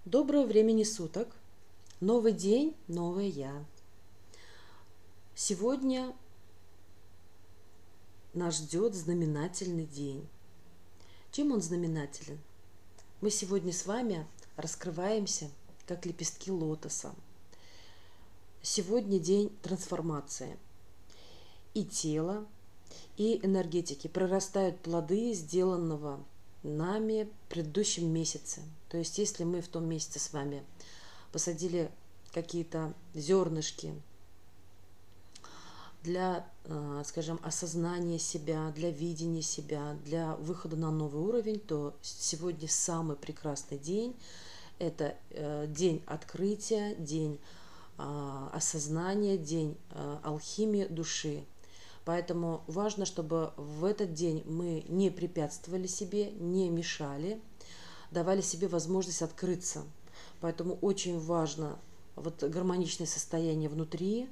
Доброго времени суток! Новый день, новое я. Сегодня нас ждет знаменательный день. Чем он знаменателен? Мы сегодня с вами раскрываемся, как лепестки лотоса. Сегодня день трансформации. И тела, и энергетики. Прорастают плоды сделанного нами в предыдущем месяце. То есть, если мы в том месяце с вами посадили какие-то зернышки для, скажем, осознания себя, для видения себя, для выхода на новый уровень, то сегодня самый прекрасный день. Это день открытия, день осознания, день алхимии души. Поэтому важно, чтобы в этот день мы не препятствовали себе, не мешали, давали себе возможность открыться. Поэтому очень важно вот гармоничное состояние внутри,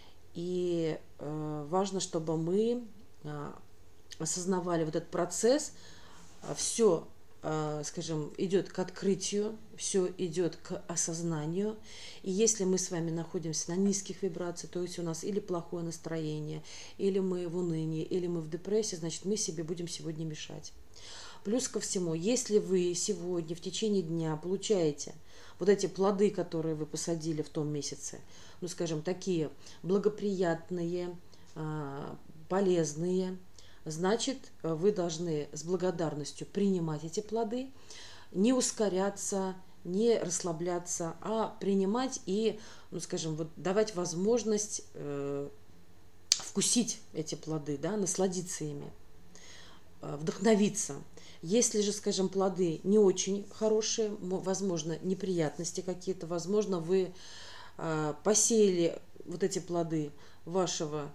и важно, чтобы мы осознавали вот этот процесс, все, скажем, идет к открытию, все идет к осознанию. И если мы с вами находимся на низких вибрациях, то есть у нас или плохое настроение, или мы в унынии, или мы в депрессии, значит, мы себе будем сегодня мешать. Плюс ко всему, если вы сегодня в течение дня получаете вот эти плоды, которые вы посадили в том месяце, ну, скажем, такие благоприятные, полезные, значит, вы должны с благодарностью принимать эти плоды, не ускоряться, не расслабляться, а принимать и, ну, скажем, вот давать возможность вкусить эти плоды, да, насладиться ими, вдохновиться. Если же, скажем, плоды не очень хорошие, возможно, неприятности какие-то, возможно, вы посеяли вот эти плоды вашего,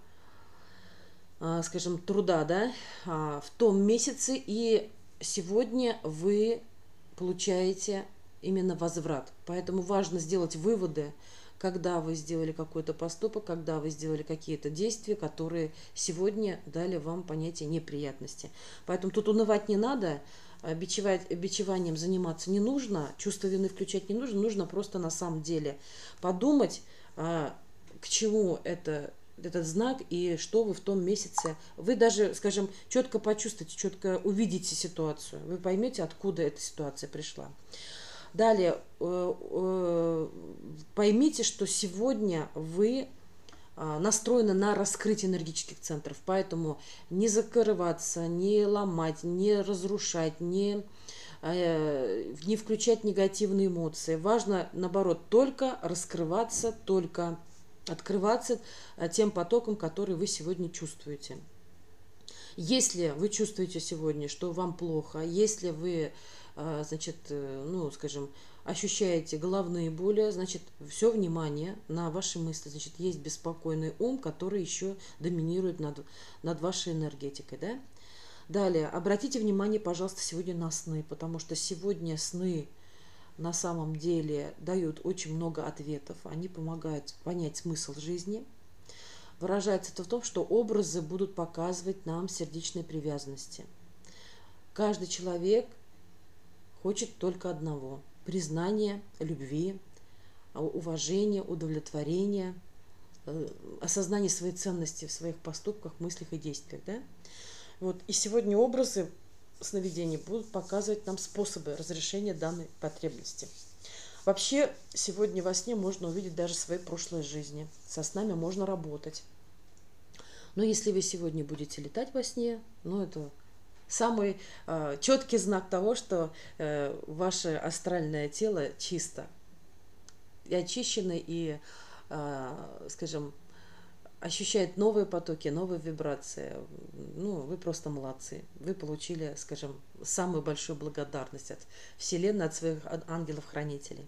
скажем, труда, да, в том месяце, и сегодня вы получаете именно возврат. Поэтому важно сделать выводы, когда вы сделали какой-то поступок, когда вы сделали какие-то действия, которые сегодня дали вам понятие неприятности. Поэтому тут унывать не надо, бичеванием заниматься не нужно, чувство вины включать не нужно, нужно просто на самом деле подумать, к чему этот знак и что вы в том месяце. Вы даже, скажем, четко почувствуете, четко увидите ситуацию, вы поймете, откуда эта ситуация пришла. Далее, поймите, что сегодня вы настроены на раскрытие энергетических центров, поэтому не закрываться, не ломать, не разрушать, не включать негативные эмоции. Важно, наоборот, только раскрываться, только открываться тем потоком, который вы сегодня чувствуете. Если вы чувствуете сегодня, что вам плохо, если вы, значит, ну, скажем, ощущаете головные боли, значит, все внимание на ваши мысли. Значит, есть беспокойный ум, который еще доминирует над вашей энергетикой, да? Далее, обратите внимание, пожалуйста, сегодня на сны, потому что сегодня сны на самом деле дают очень много ответов, они помогают понять смысл жизни. Выражается это в том, что образы будут показывать нам сердечные привязанности. Каждый человек хочет только одного – признания, любви, уважения, удовлетворения, осознания своей ценности в своих поступках, мыслях и действиях. Да? Вот. И сегодня образы сновидений будут показывать нам способы разрешения данной потребности. Вообще, сегодня во сне можно увидеть даже свои прошлые жизни. Со снами можно работать. Но если вы сегодня будете летать во сне, ну, это самый четкий знак того, что ваше астральное тело чисто и очищено, и, скажем, ощущает новые потоки, новые вибрации. Ну, вы просто молодцы. Вы получили, скажем, самую большую благодарность от Вселенной, от своих ангелов-хранителей.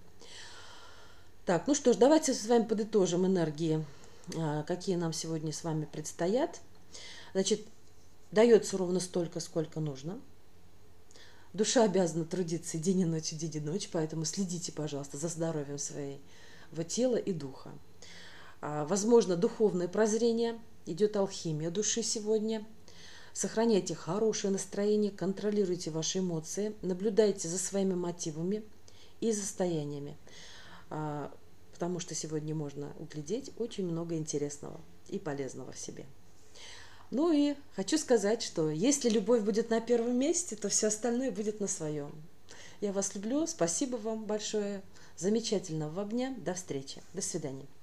Так, ну что ж, давайте с вами подытожим энергии, какие нам сегодня с вами предстоят. Значит, дается ровно столько, сколько нужно. Душа обязана трудиться день и ночь, поэтому следите, пожалуйста, за здоровьем своего тела и духа. Возможно, духовное прозрение, идет алхимия души сегодня. Сохраняйте хорошее настроение, контролируйте ваши эмоции, наблюдайте за своими мотивами и состояниями. Потому что сегодня можно углядеть очень много интересного и полезного в себе. Ну и хочу сказать, что если любовь будет на первом месте, то все остальное будет на своем. Я вас люблю, спасибо вам большое, замечательного вам дня, до встречи, до свидания.